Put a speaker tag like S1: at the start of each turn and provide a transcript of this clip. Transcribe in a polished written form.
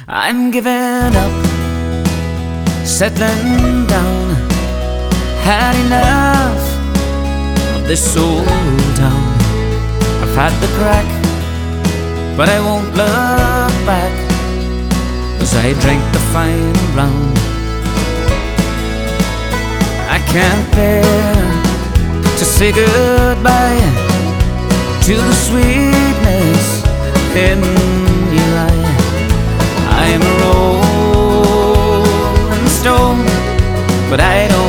S1: I'm giving up, settling down. Had enough of this old town. I've had the crack, but I won't look back as I drink the final round. I can't bear to say goodbye to the sweetness in your eye. I'm a rolling stone, but I don't